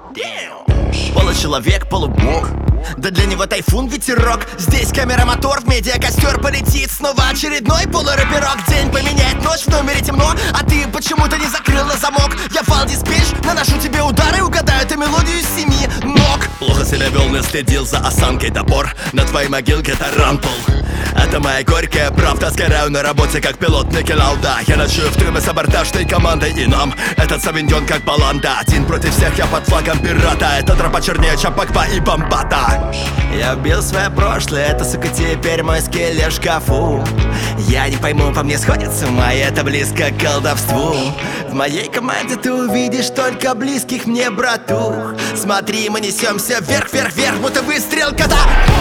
Получеловек, полубог, да для него тайфун ветерок. Здесь камера, мотор, в медиа костер полетит. Снова очередной полурэперок. День поменяет ночь, в номере темно, а ты почему-то не закрыла замок. Я вал диспетч, наношу тебе удары, угадаю ты мелодию с 7 ног. Плохо себя вел, наследил за осанкой топор. На твоей могилке тарантул. Это моя горькая правда. Сгораю на работе, как пилот Никелауда. Я ночую в трюме с абордажной командой, и нам этот савиньон как баланда. Один против всех, я под флагом пирата. Это тропа чернее, чем Пакпа и Бомбата. Я убил свое прошлое, это, сука, теперь мой скелет в шкафу. Я не пойму, по мне сходят с ума, и это близко к колдовству. В моей команде ты увидишь только близких мне братух. Смотри, мы несемся вверх, вверх, вверх, будто выстрел кота.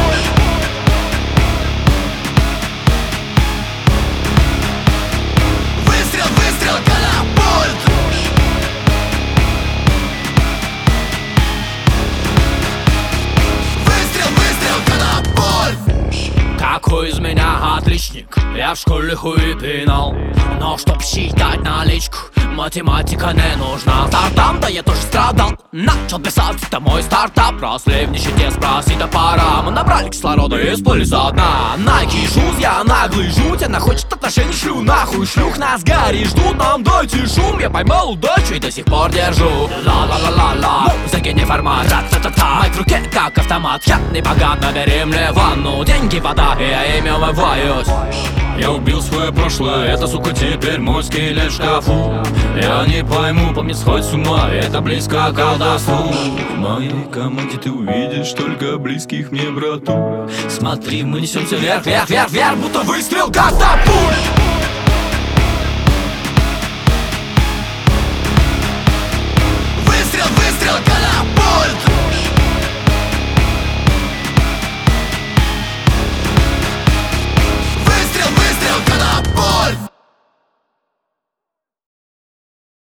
Какой из меня отличник, я в школе хуй пинал. Но чтоб считать наличку, математика не нужна. Стартап, да я тоже страдал. Начал писать, это мой стартап. Росли в нищете, спроси, да пора. Мы набрали кислорода и сплыли со дна. Nike Shoes, я наглый жуть. Она хочет отношений, шлю нахуй. Шлюх нас гори, ждут, нам дайте шум. Я поймал удачу и до сих пор держу. Ла-ла-ла-ла-ла, музыки не формат, ра-та-та-та. Майк в руке, как автомат. Я не богат, набери мне ванну. Деньги, вода, и я ими умываюсь. Я убил свое прошлое, это, сука, теперь мой скелет в шкафу. Я не пойму, по мне сходит с ума, это близко к колдовству. В моей команде ты увидишь только близких мне брату. Смотри, мы несемся вверх, вверх, вверх, вверх, будто выстрел как топор.